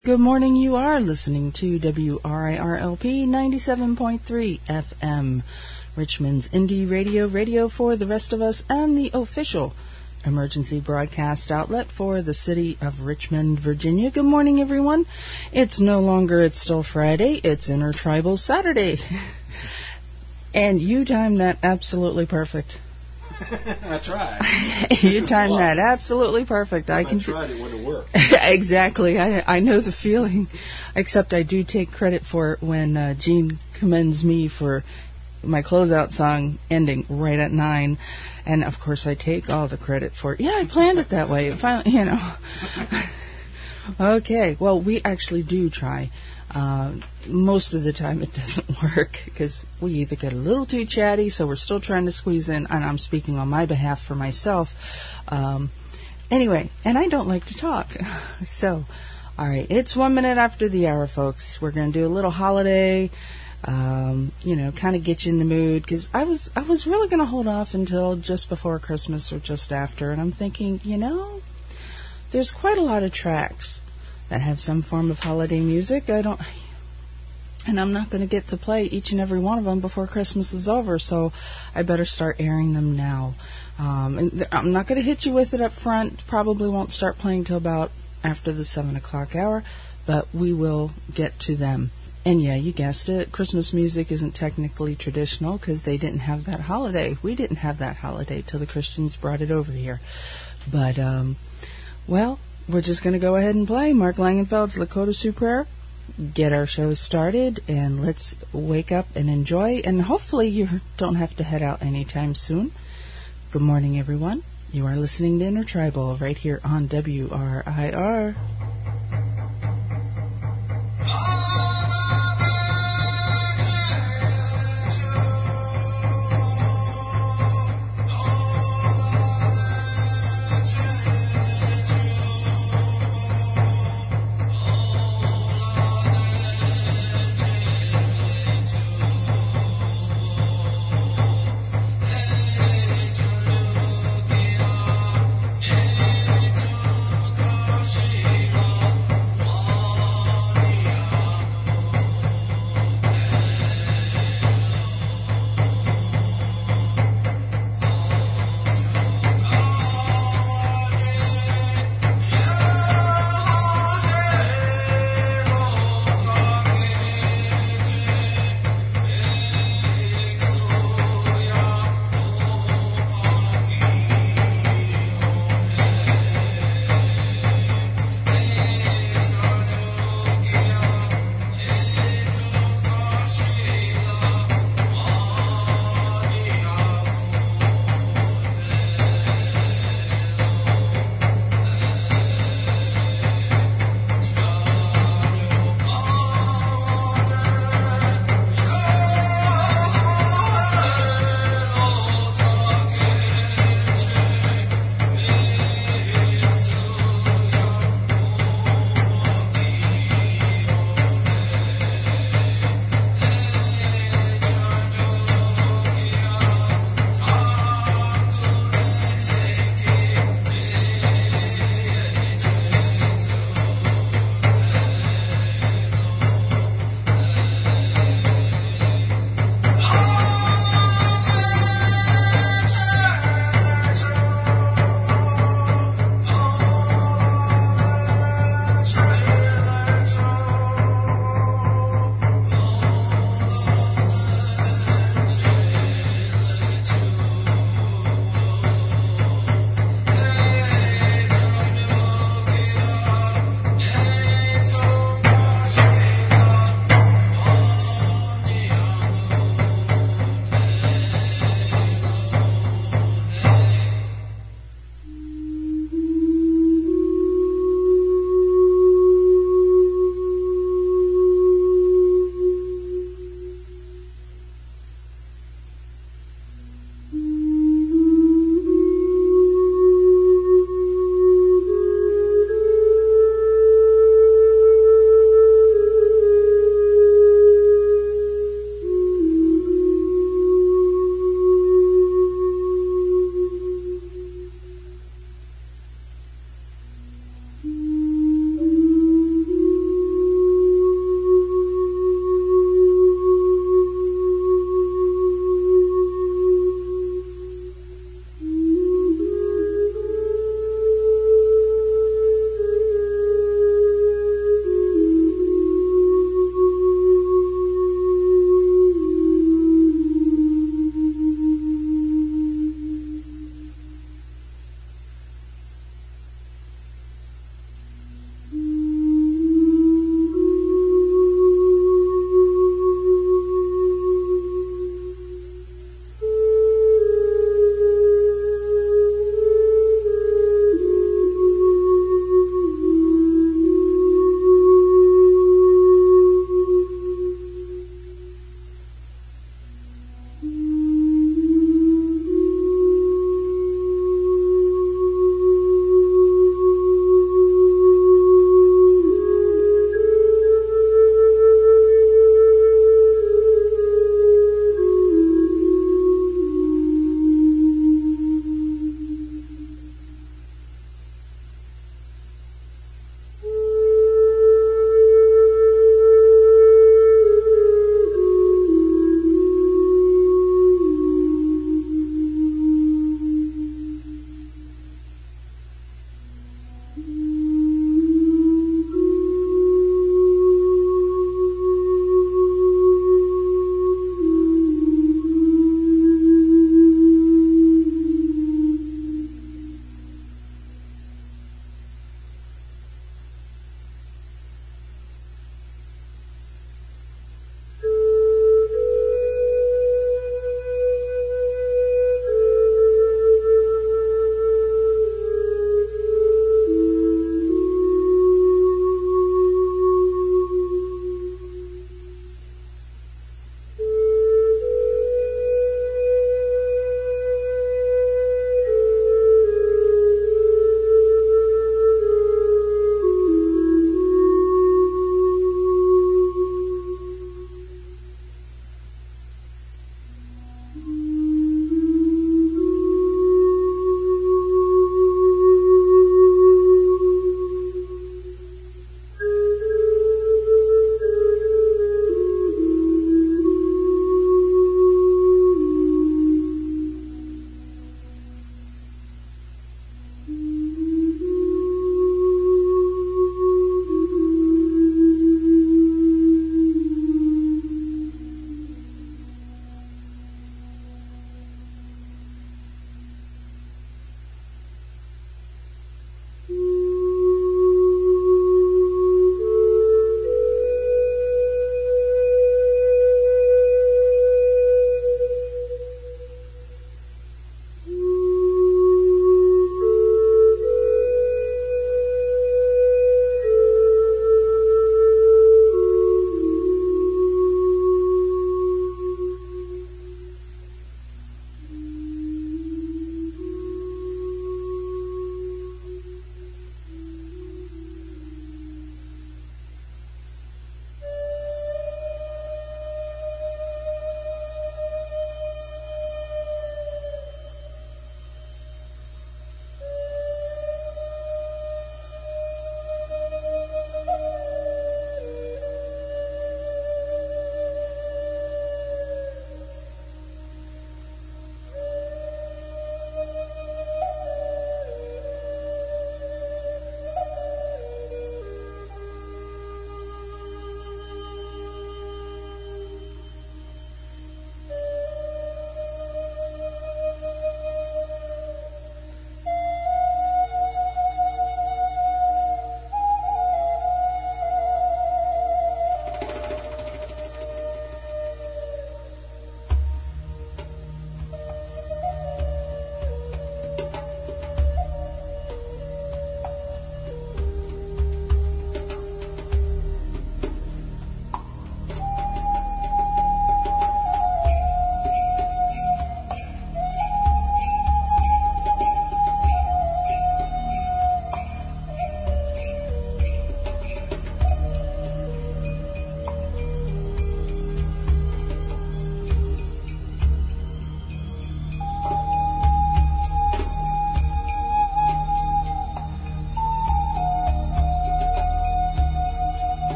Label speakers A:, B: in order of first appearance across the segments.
A: Good morning. You are listening to WRIRLP 97.3 FM, Richmond's indie radio for the rest of us, and the official emergency broadcast outlet for the city of Richmond, Virginia. Good morning, everyone. It's still Friday. It's Intertribal Saturday. And you timed that absolutely perfect.
B: I tried.
A: You timed that absolutely perfect.
B: I tried, it wouldn't work.
A: Exactly. I know the feeling. Except I do take credit for it when Gene commends me for my closeout song ending right at 9. And, of course, I take all the credit for it. Yeah, I planned it that way. Finally, Okay. Well, we actually do try. Most of the time it doesn't work because we either get a little too chatty, so we're still trying to squeeze in, and I'm speaking on my behalf for myself. Anyway, and I don't like to talk. So, all right, it's 1 minute after the hour, folks. We're going to do a little holiday, kind of get you in the mood, because I was really going to hold off until just before Christmas or just after, and I'm thinking, there's quite a lot of tracks that have some form of holiday music. And I'm not going to get to play each and every one of them before Christmas is over, so I better start airing them now. And I'm not going to hit you with it up front. Probably won't start playing till about after the 7 o'clock hour, but we will get to them. And yeah, you guessed it, Christmas music isn't technically traditional because they didn't have that holiday. We didn't have that holiday till the Christians brought it over here. But, we're just going to go ahead and play Mark Langenfeld's Lakota Sioux Prayer, get our show started, and let's wake up and enjoy. And hopefully you don't have to head out anytime soon. Good morning, everyone. You are listening to Intertribal right here on WRIR.
C: She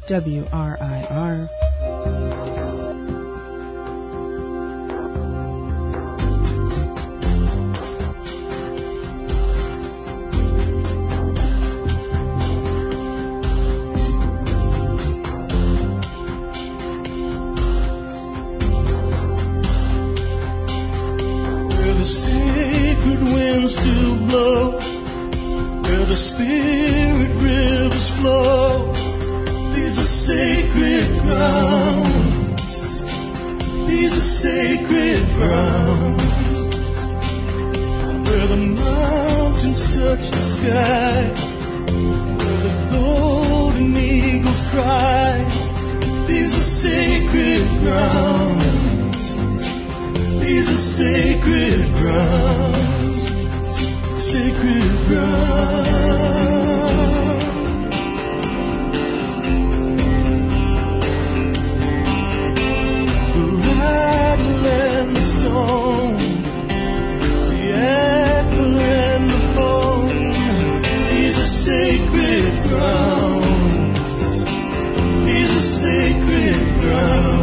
A: WRIR.
C: The sacred winds still blow, where the spirit rivers flow. These are sacred grounds. These are sacred grounds, where the mountains touch the sky, where the golden eagles cry. These are sacred grounds. These are sacred grounds, sacred grounds. The rattle and the stone, the apple and the bone. These are sacred grounds. These are sacred grounds.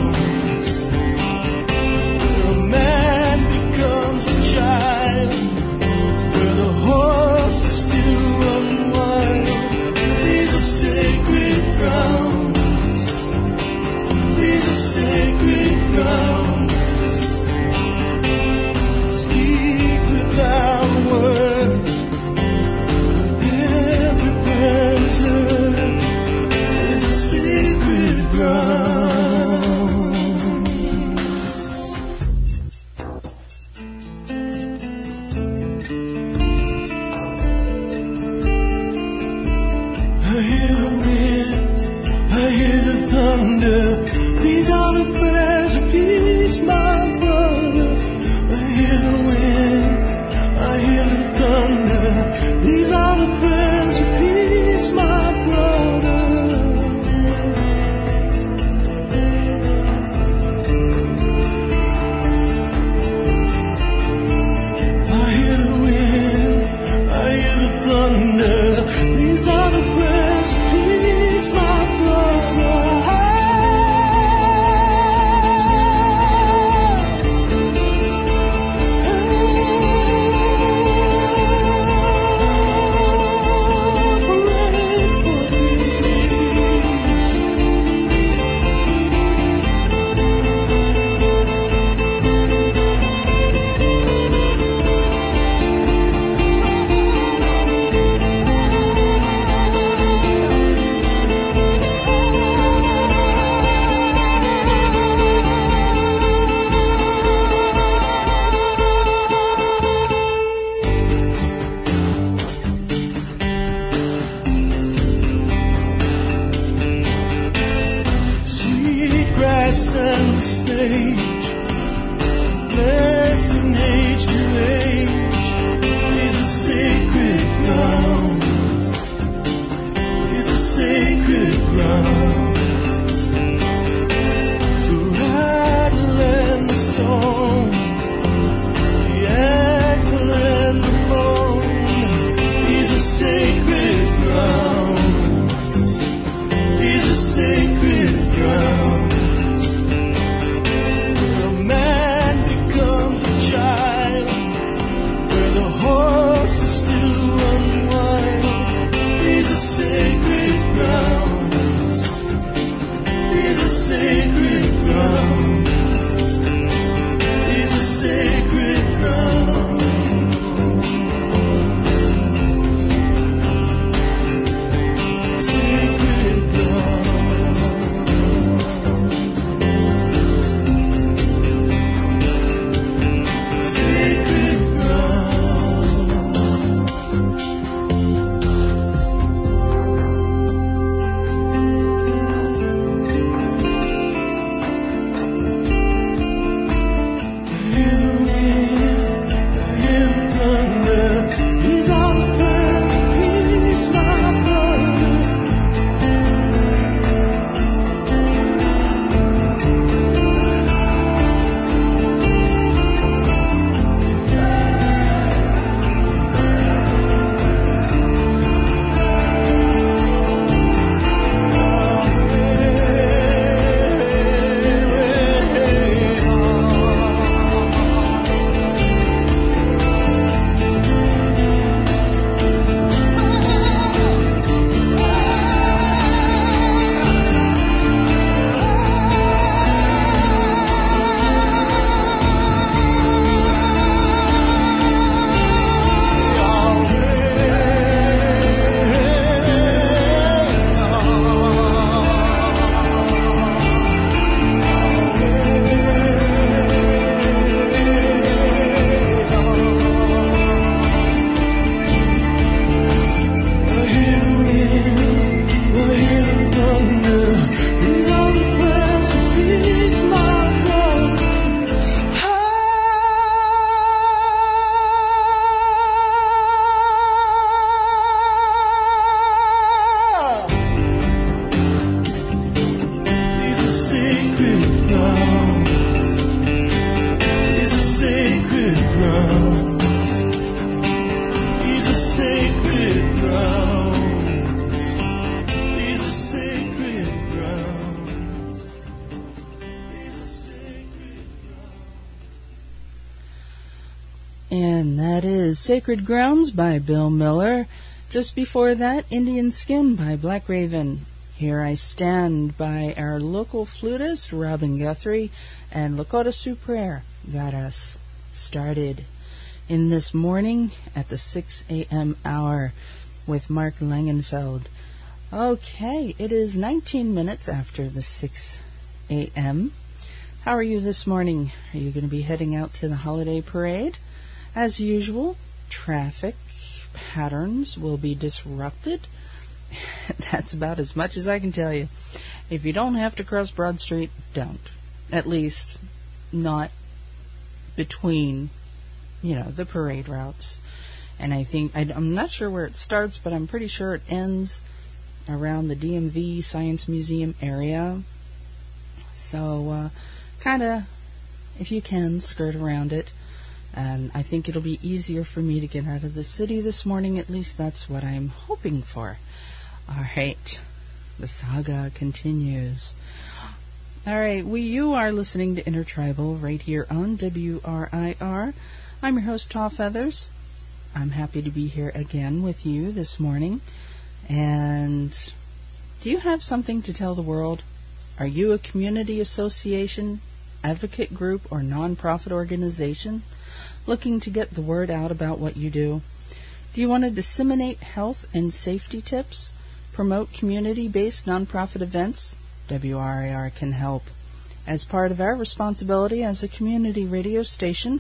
A: And that is Sacred Grounds by Bill Miller. Just before that, Indian Skin by Black Raven. Here I Stand by our local flutist, Robin Guthrie, and Lakota Sioux Prayer got us started in this morning at the 6 a.m. hour with Mark Langenfeld. Okay, it is 19 minutes after the 6 a.m. How are you this morning? Are you going to be heading out to the holiday parade? As usual, traffic patterns will be disrupted. That's about as much as I can tell you. If you don't have to cross Broad Street, don't. At least not between, the parade routes. And I think, I'm not sure where it starts, but I'm pretty sure it ends around the DMV Science Museum area. So, kind of, if you can, skirt around it. And I think it'll be easier for me to get out of the city this morning. At least that's what I'm hoping for. All right. The saga continues. All right. You are listening to Intertribal right here on WRIR. I'm your host, Taw Feathers. I'm happy to be here again with you this morning. And do you have something to tell the world? Are you a community association, advocate group, or nonprofit organization looking to get the word out about what you do? Do you want to disseminate health and safety tips? Promote community-based nonprofit events? WRIR can help. As part of our responsibility as a community radio station,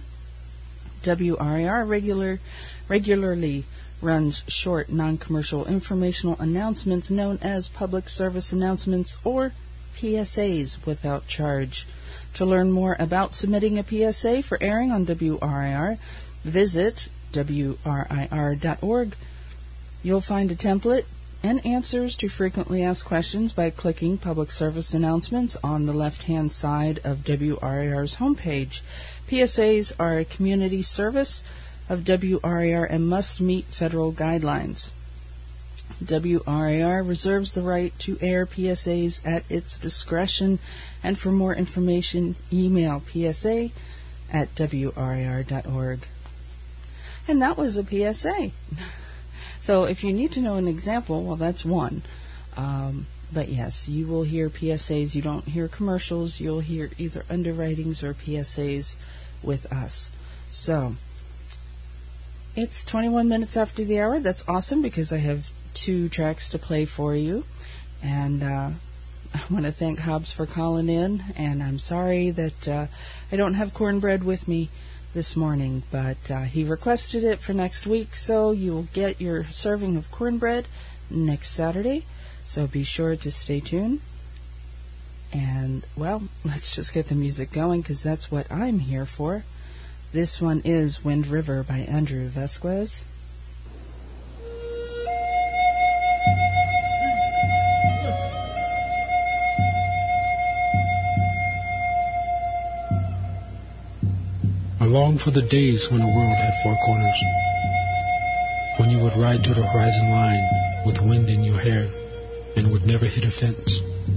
A: WRIR regularly runs short, non-commercial informational announcements known as public service announcements or PSAs without charge. To learn more about submitting a PSA for airing on WRIR, visit WRIR.org. You'll find a template and answers to frequently asked questions by clicking Public Service Announcements on the left-hand side of WRIR's homepage. PSAs are a community service of WRIR and must meet federal guidelines. WRIR reserves the right to air PSAs at its discretion, and for more information, email psa@wrir.org. And that was a PSA. So if you need to know an example, well, that's one. But yes, you will hear PSAs. You don't hear commercials. You'll hear either underwritings or PSAs with us. So it's 21 minutes after the hour. That's awesome because I have 2 tracks to play for you. And I want to thank Hobbs for calling in. And I'm sorry that I don't have cornbread with me this morning, but he requested it for next week, so you'll get your serving of cornbread next Saturday. So be sure to stay tuned. And, well, let's just get the music going because that's what I'm here for. This one is Wind River by Andrew Vasquez.
D: I long for the days when the world had 4 corners, when you would ride to the horizon line with wind in your hair and would never hit a fence.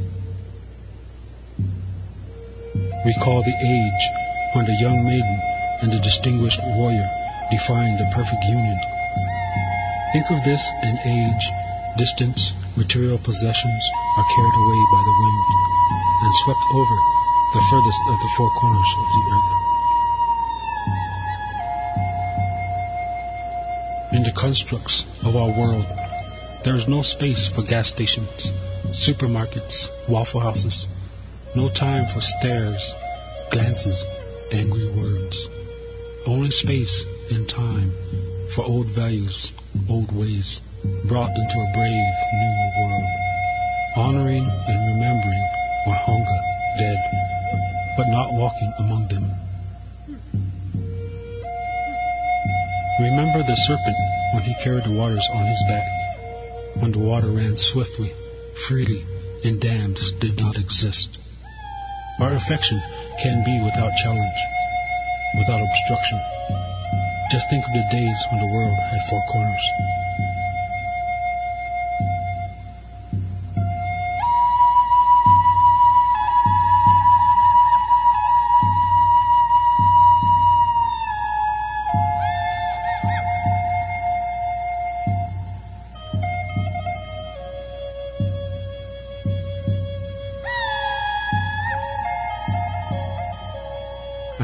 D: Recall the age when the young maiden and the distinguished warrior defined the perfect union. Think of this an age, distance, material possessions are carried away by the wind and swept over the furthest of the 4 corners of the earth. In the constructs of our world, there is no space for gas stations, supermarkets, Waffle Houses, no time for stares, glances, angry words. Only space and time for old values, old ways, brought into a brave new world, honoring and remembering Wahonga dead, but not walking among them. Remember the serpent when he carried the waters on his back, when the water ran swiftly, freely, and dams did not exist. Our affection can be without challenge, without obstruction. Just think of the days when the world had 4 corners.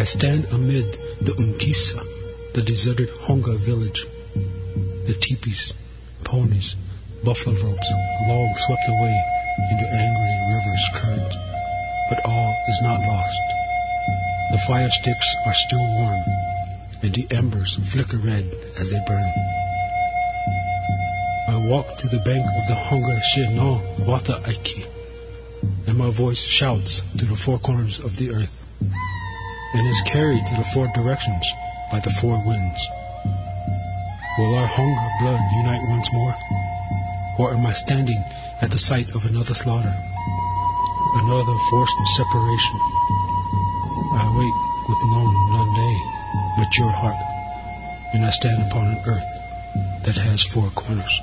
D: I stand amid the Unkisa, the deserted Honga village. The teepees, ponies, buffalo robes, long swept away into angry rivers' current. But all is not lost. The fire sticks are still warm, and the embers flicker red as they burn. I walk to the bank of the Honga Shinong Wata Aiki, and my voice shouts to the four corners of the earth, and is carried to the four directions by the four winds. Will our Honga blood unite once more? Or am I standing at the site of another slaughter, another forced separation? I wait with non mature heart, and I stand upon an earth that has four corners.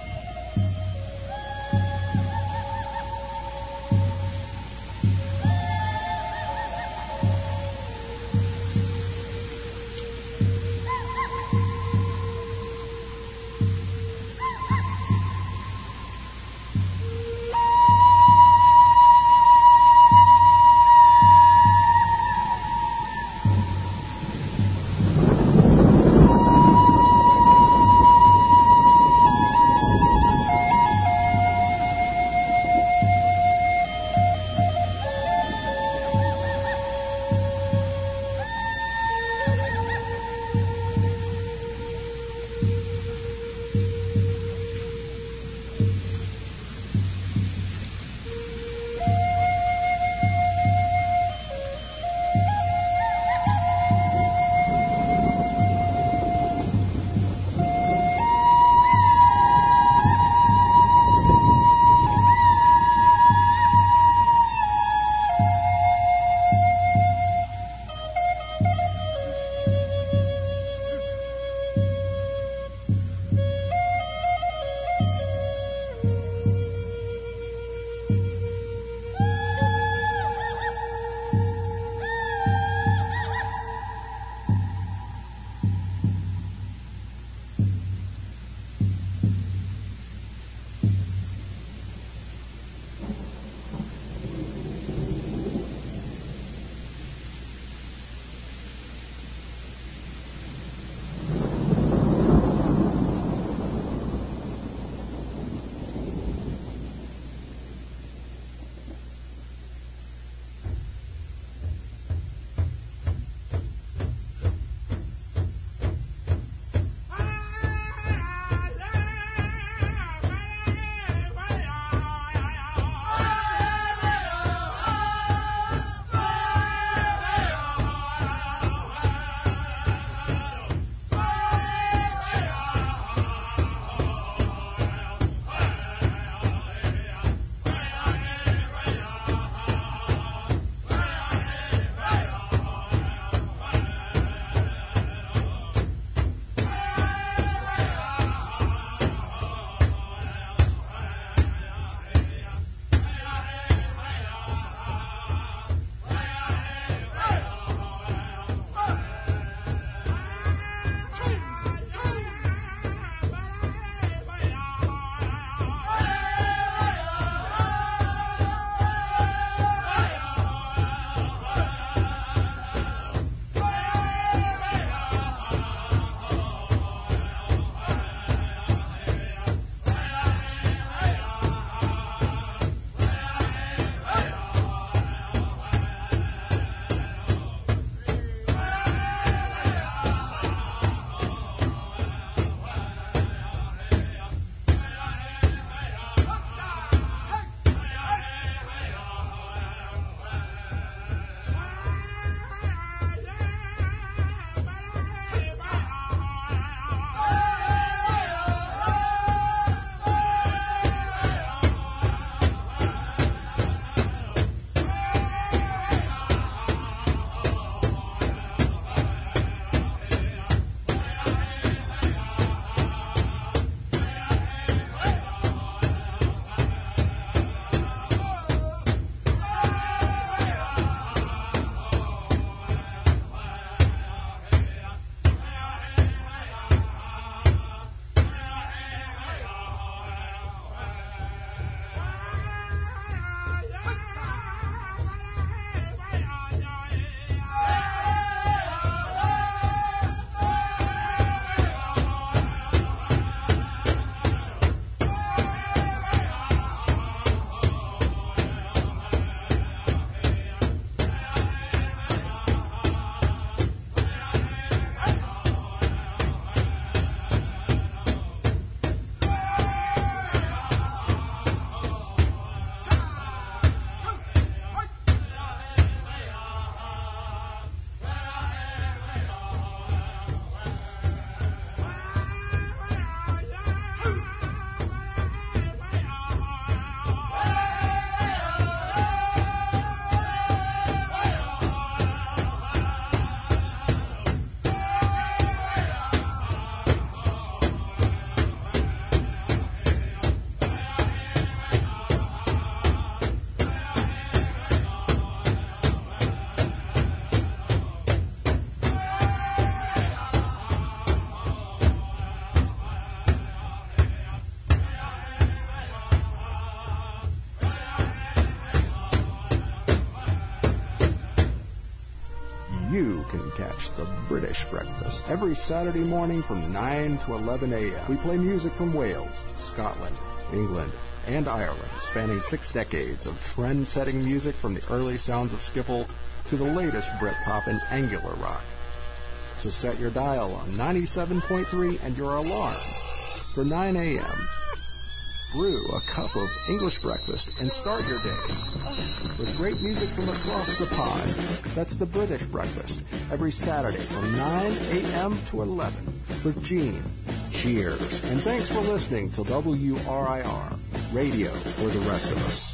E: you can catch the British Breakfast every Saturday morning from 9 to 11 a.m. We play music from Wales, Scotland, England, and Ireland, spanning 6 decades of trend-setting music from the early sounds of skiffle to the latest Britpop and angular rock. So set your dial on 97.3 and your alarm for 9 a.m. Brew a cup of English breakfast and start your day with great music from across the pond. That's the British Breakfast every Saturday from 9 a.m. to 11 with Gene. Cheers, and thanks for listening to WRIR, radio for the rest of us.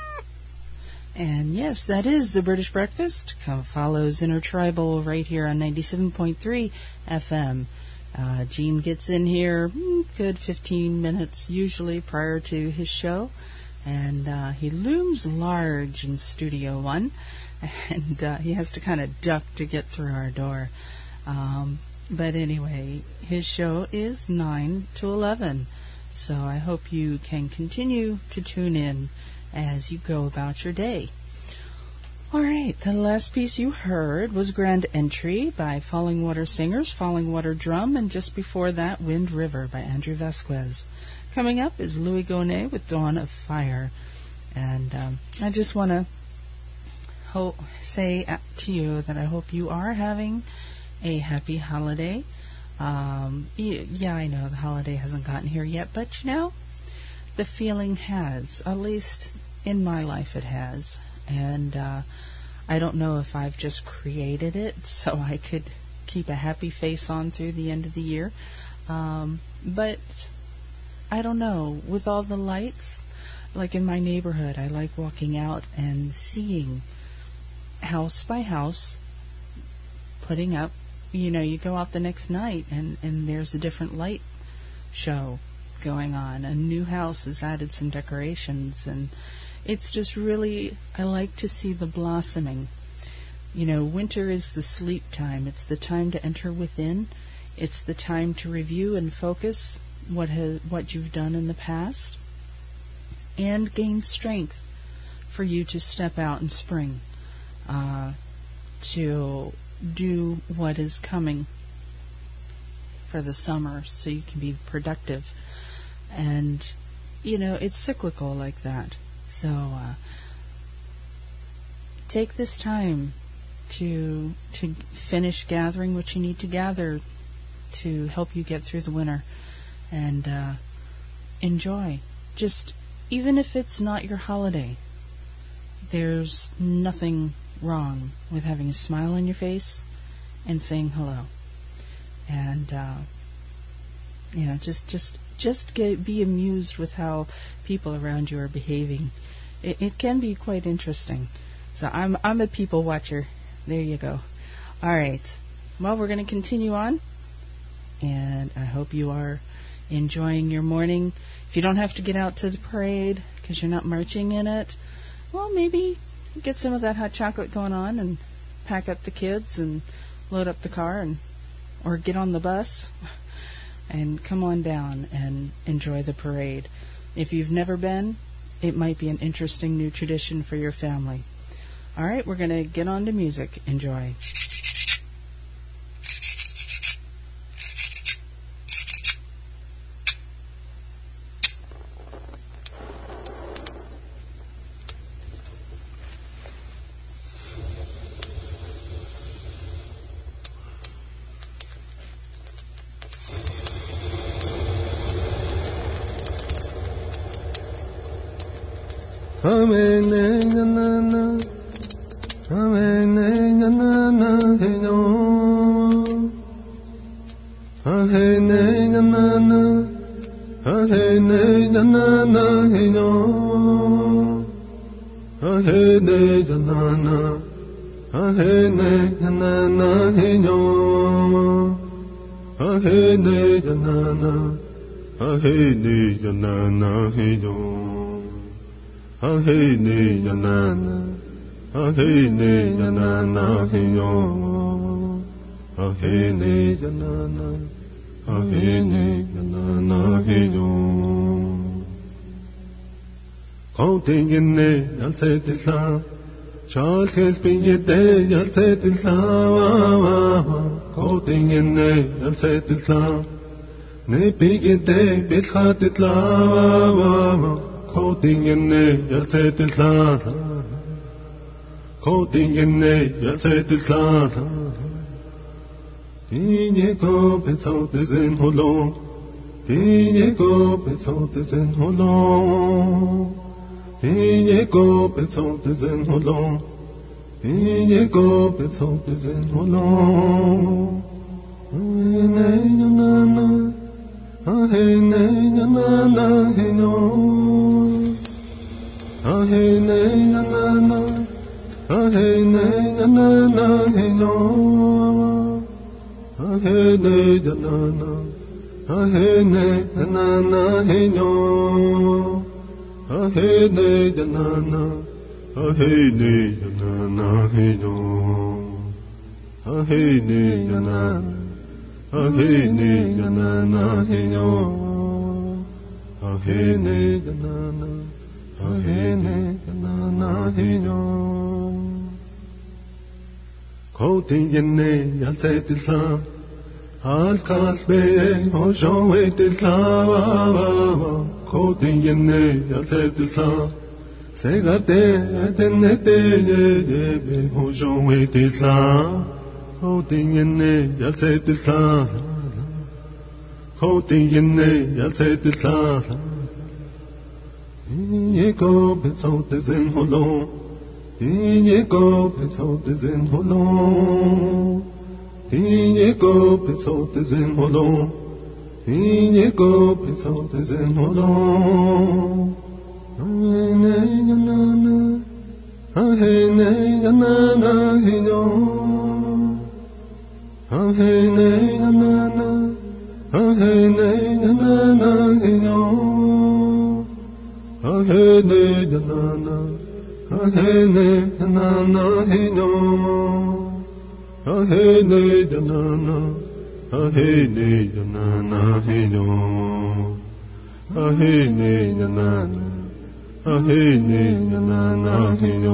A: And yes, that is the British Breakfast. Follows Intertribal right here on 97.3 FM. Gene gets in here good 15 minutes usually prior to his show, and he looms large in Studio One, and he has to kind of duck to get through our door. But anyway, his show is 9 to 11, so I hope you can continue to tune in as you go about your day. All right, the last piece you heard was Grand Entry by Falling Water Singers, Falling Water Drum, and just before that, Wind River by Andrew Vasquez. Coming up is Louis Gonnet with Dawn of Fire. And I just want to say to you that I hope you are having a happy holiday. Yeah, I know the holiday hasn't gotten here yet, but you know, the feeling has. At least in my life it has. And I don't know if I've just created it so I could keep a happy face on through the end of the year. But I don't know. With all the lights, like in my neighborhood, I like walking out and seeing house by house putting up. You know, you go out the next night and there's a different light show going on. A new house has added some decorations, and it's just really, I like to see the blossoming. You know, winter is the sleep time. It's the time to enter within. It's the time to review and focus what you've done in the past and gain strength for you to step out in spring, to do what is coming for the summer so you can be productive. And, you know, it's cyclical like that. So take this time to finish gathering what you need to gather to help you get through the winter, and enjoy. Just, even if it's not your holiday, there's nothing wrong with having a smile on your face and saying hello. And you know, just be amused with how people around you are behaving. It can be quite interesting. So I'm a people watcher. There you go. All right. Well, we're going to continue on, and I hope you are enjoying your morning. If you don't have to get out to the parade because you're not marching in it, well, maybe get some of that hot chocolate going on and pack up the kids and load up the car, or get on the bus and come on down and enjoy the parade. If you've never been, it might be an interesting new tradition for your family. All right, we're going to get on to music. Enjoy.
C: Chalkes pingete yalset il lava, coding in ne yalset il lava. Ne pingete bitchat il lava, coding in ne yalset il lava. Coding in ne yalset il lava. Tinye go betot is in holon. Tinye go betot is in holon. Tinye go betot is in holon. Tinye go betot is in holon. Hey na na, hey na na, hey no. Hey na na, hey na na, hey no. Hey na na, hey na na, hey no. Hey na na, hey na na, hey no. Hey na na, hey na na, hey no. Hey na na, hey na na, hey no. Coding in ne yalset il lava, al kalbe hojoet il lava. Coding in ne yalset il lava, segate etnete be hojoet il lava. Coding in ne yalset il lava, coding in ne yalset il lava. Ye go betot is in holon. Tinye go betot is in holon. Tinye go betot is in holon. Tinye go betot is in holon. Hey na na, hey na na, hey no. Hey na na, hey na na, hey no. Hey na na. Hey na na, hey no. Hey na na, hey na na, hey no. Hey na na, hey na na, hey no.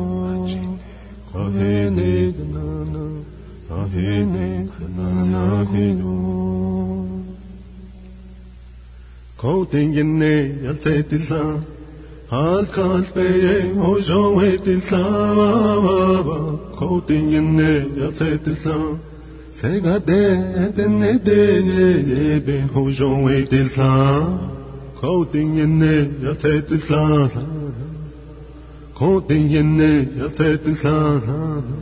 C: Hey na na, hey na na, hey no. Coding in ne yalset il lava. Al kalbe hojoet il lava, coding in ne yalset il lava. Segate etnete be hojoet il lava, coding in ne yalset il lava. Coding in ne yalset il lava.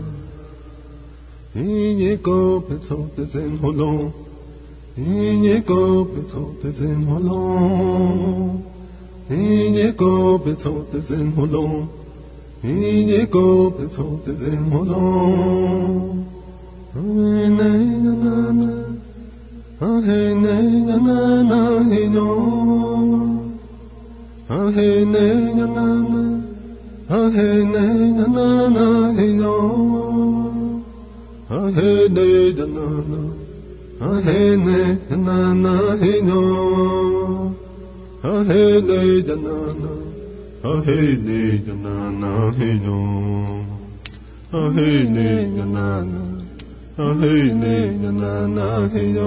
C: Tinye go betot is in holon. Tinye go betot is in holon. Tinye go betot is in holon. Tinye go betot is in holon. Hey na na, hey na na, hey no. Hey na na, hey na na, hey no. Hey na na, hey na na, hey no. Hey na na, hey na na, hey no. Hey na na, hey na na, hey no.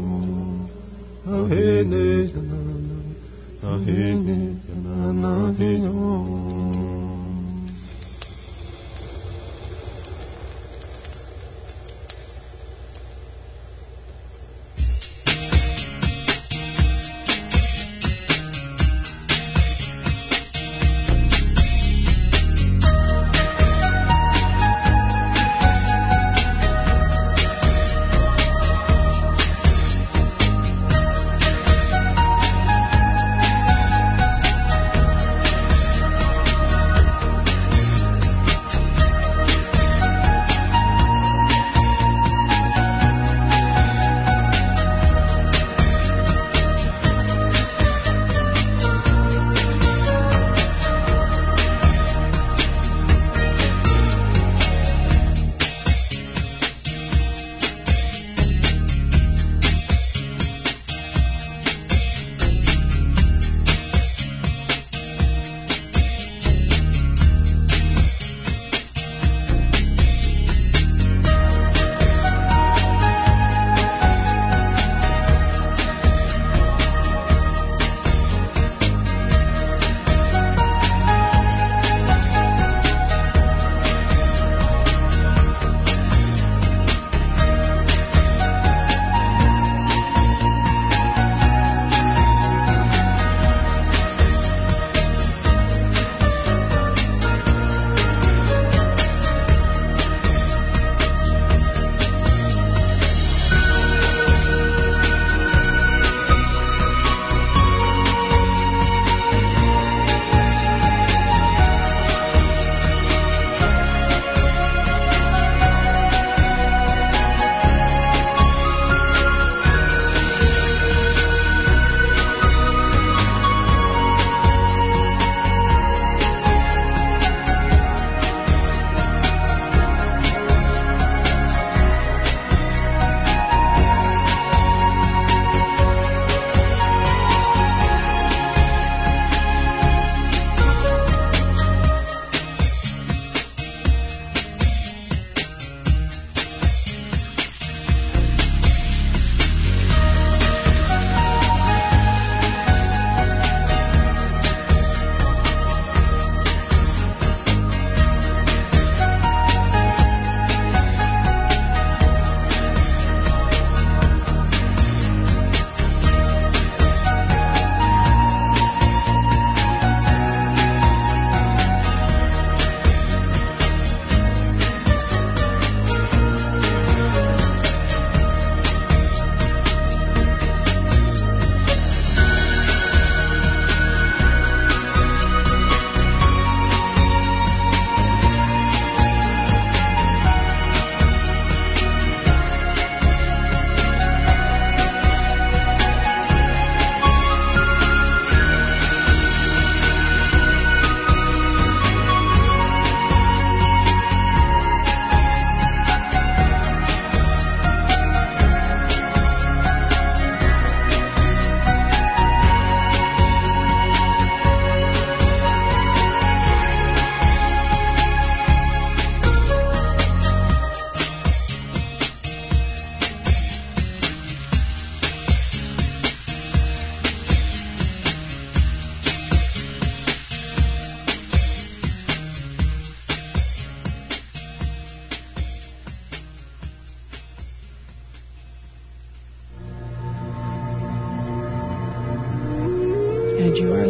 C: Hey na na, hey na na, hey no.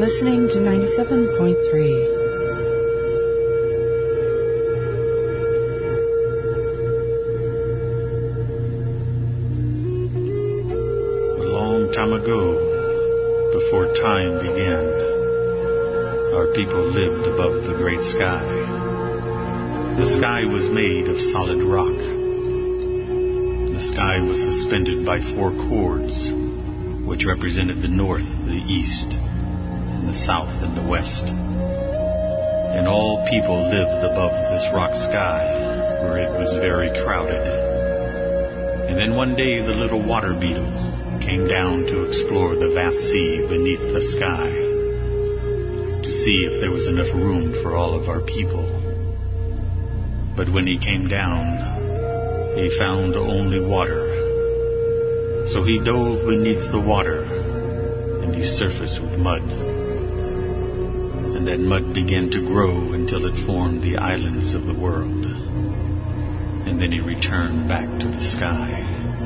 A: listening to 97.3.
F: Time ago, before time began, our people lived above the great sky. The sky was made of solid rock. The sky was suspended by 4 cords, which represented the north, the east, and the south and the west. And all people lived above this rock sky, where it was very crowded. And then one day the little water beetle came down to explore the vast sea beneath the sky, to see if there was enough room for all of our people. But when he came down, he found only water. So he dove beneath the water, and he surfaced with mud. And that mud began to grow until it formed the islands of the world. And then he returned back to the sky.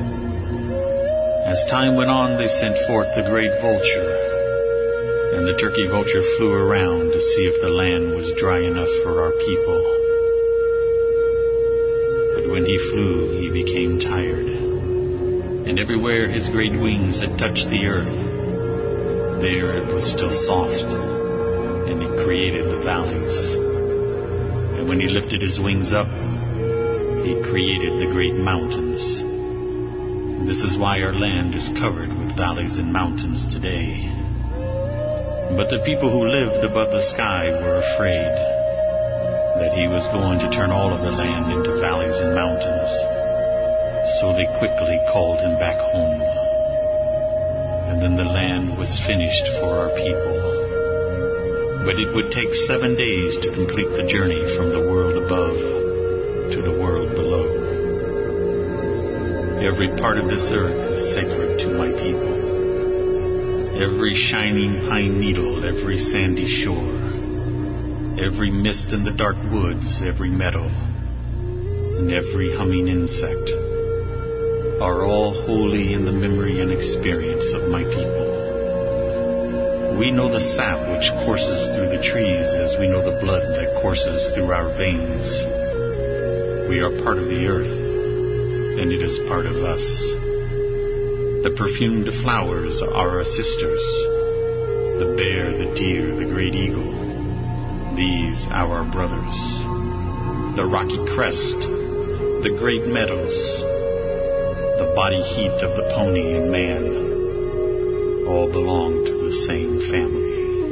F: As time went on, they sent forth the great vulture, and the turkey vulture flew around to see if the land was dry enough for our people. But when he flew, he became tired, and everywhere his great wings had touched the earth, there it was still soft, and he created the valleys. And when he lifted his wings up, he created the great mountains. This is why our land is covered with valleys and mountains today. But the people who lived above the sky were afraid that he was going to turn all of the land into valleys and mountains. So they quickly called him back home. And then the land was finished for our people. But it would take 7 days to complete the journey from the world above to the world below. Every part of this earth is sacred to my people. Every shining pine needle, every sandy shore, every mist in the dark woods, every meadow, and every humming insect are all holy in the memory and experience of my people. We know the sap which courses through the trees as we know the blood that courses through our veins. We are part of the earth, and it is part of us. The perfumed flowers are our sisters, the bear, the deer, the great eagle. These are our brothers. The rocky crest, the great meadows, the body heat of the pony and man, all belong to the same family.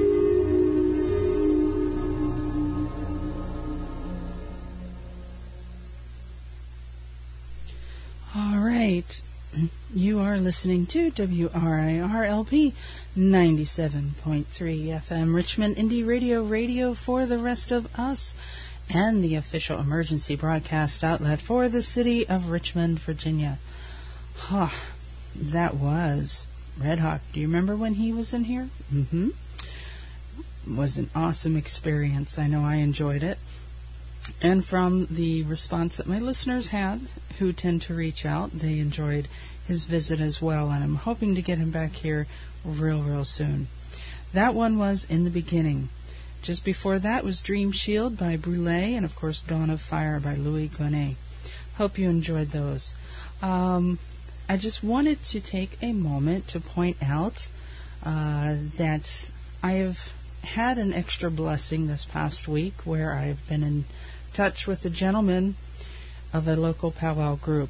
A: You are listening to WRIR-LP 97.3 FM Richmond Indie Radio for the rest of us, and the official emergency broadcast outlet for the city of Richmond, Virginia. That was Red Hawk. Do you remember when he was in here? It was an awesome experience. I know I enjoyed it. And from the response that my listeners had, who tend to reach out, they enjoyed his visit as well, and I'm hoping to get him back here real soon. That one was In the Beginning. Just before that was Dream Shield by Brule, and of course Dawn of Fire by Louis Gonnet. Hope you enjoyed those. I just wanted to take a moment to point out that I have had an extra blessing this past week where I've been in touch with a gentleman of a local powwow group.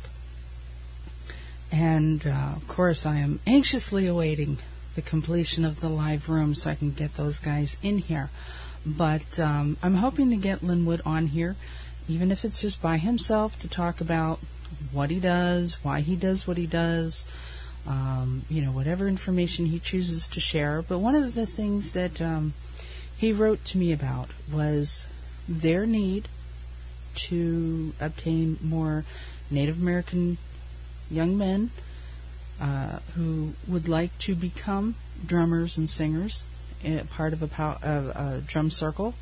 A: And, of course, I am anxiously awaiting the completion of the live room so I can get those guys in here. But I'm hoping to get Linwood on here, even if it's just by himself, to talk about what he does, why he does what he does, whatever information he chooses to share. But one of the things that he wrote to me about was their need to obtain more Native American young men who would like to become drummers and singers, part of a drum circle.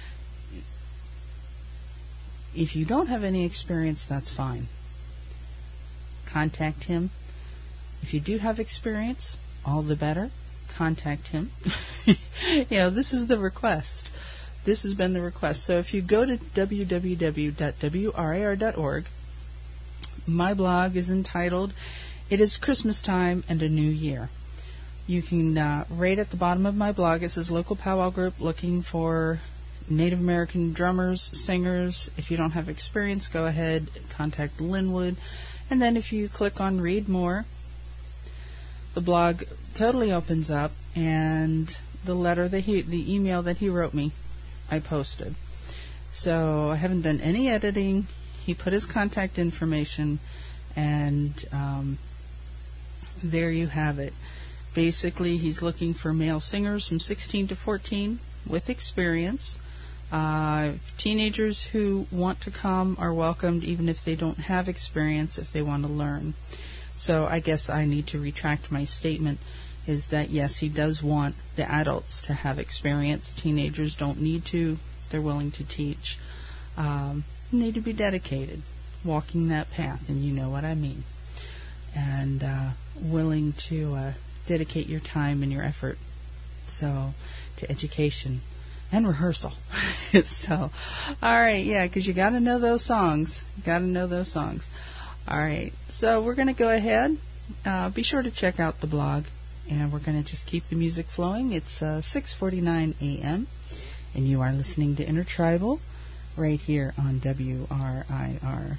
A: If you don't have any experience, that's fine. Contact him. If you do have experience, all the better. contact him. This is the request. This has been the request. So if you go to www.wrir.org, my blog is entitled, "It is Christmas Time and a New Year." You can, right at the bottom of my blog, it says local powwow group looking for Native American drummers, singers. If you don't have experience, go ahead and contact Linwood. And then if you click on read more, the blog totally opens up, and the email that he wrote me, I posted. So I haven't done any editing. He put his contact information, and there you have it. Basically, he's looking for male singers from 16 to 14 with experience. Teenagers who want to come are welcomed, even if they don't have experience, if they want to learn. So I guess I need to retract my statement, is that yes, he does want the adults to have experience. Teenagers don't need to. They're willing to teach. Need to be dedicated, walking that path, and you know what I mean. And willing to dedicate your time and your effort to education and rehearsal. So, all right, yeah, because you got to know those songs. All right, so we're going to go ahead. Be sure to check out the blog, and we're going to just keep the music flowing. It's 6:49 a.m., and you are listening to Intertribal right here on WRIR.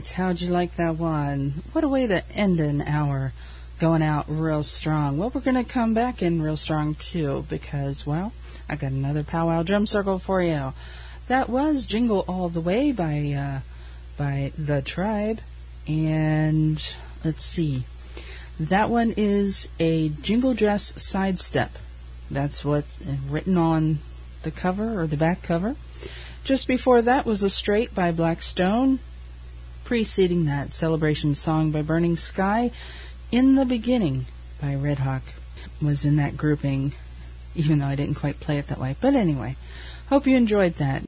A: how'd you like that one? What a way to end an hour, going out real strong. Well, we're going to come back in real strong, too, because, well, I got another powwow drum circle for you. That was Jingle All the Way by The Tribe. And let's see. That one is a Jingle Dress Sidestep. That's what's written on the cover or the back cover. Just before that was A Straight by Black Stone. Preceding that, Celebration Song by Burning Sky. In the Beginning by Red Hawk was in that grouping, even though I didn't quite play it that way. But anyway, hope you enjoyed that.